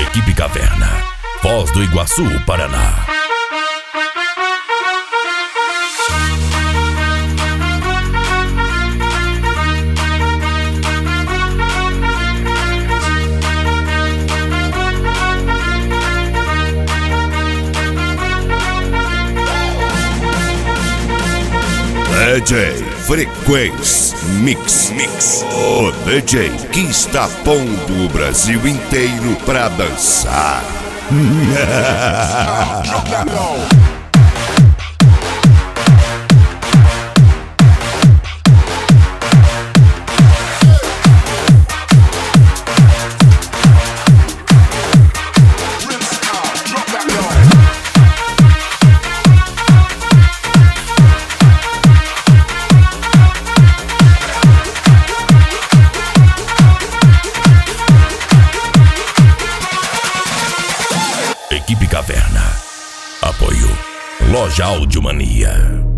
Equipe Caverna, Foz do Iguaçu, Paraná. DJ Frequência Mix. O DJ que está pondo o Brasil inteiro pra dançar. Equipe Caverna. Apoio Loja Audiomania.